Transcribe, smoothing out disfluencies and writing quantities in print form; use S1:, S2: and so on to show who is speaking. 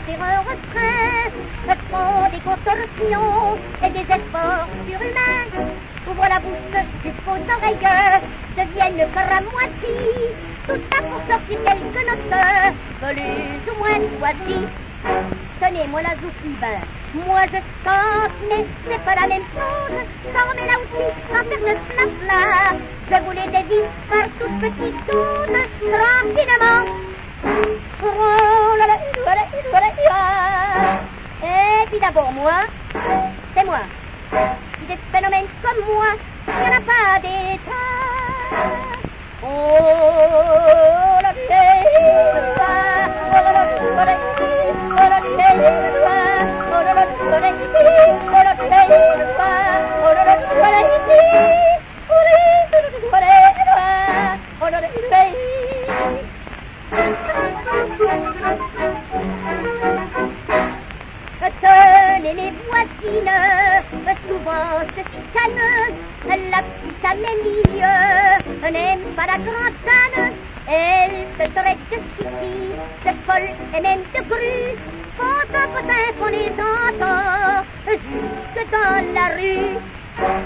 S1: terreur refrain font des contorsions et des efforts surhumains. Ouvre la bouche jusqu'aux oreilles, deviennent cramoisis, tout ça pour sortir quelques notes, plus ou moins choisies. Tenez, moi la zoukibin, moi je chante, mais c'est pas la même chose. J'en mets là aussi, sans faire de flafla. Je voulais des vies par toutes petites zones, tranquillement. Oh là là, et puis d'abord moi, c'est moi. Des phénomènes comme moi, il n'y en a pas d'état. Oh la tenez les voisines, souvent se chicanent, la petite Amélie n'aime pas la grande Anne, elle se traite de chichi, de folle et même de grue, potin, potin qu'on les entend jusque dans la rue.